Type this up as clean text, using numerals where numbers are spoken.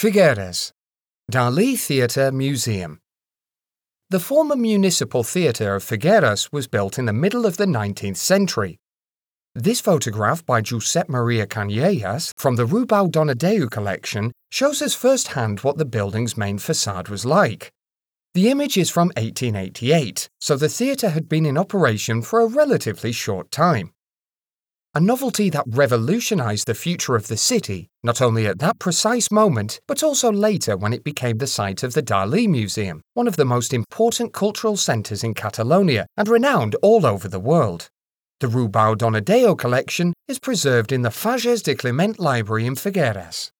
Figueres, Dalí Theatre Museum. The former municipal theatre of Figueres was built in the middle of the 19th century. This photograph by Josep Maria Canellas from the Rubau Donadeu collection shows us firsthand what the building's main facade was like. The image is from 1888, so the theatre had been in operation for a relatively short time. A novelty that revolutionized the future of the city, not only at that precise moment, but also later when it became the site of the Dalí Museum, one of the most important cultural centres in Catalonia and renowned all over the world. The Rubau Donadeu collection is preserved in the Fages de Climent Library in Figueres.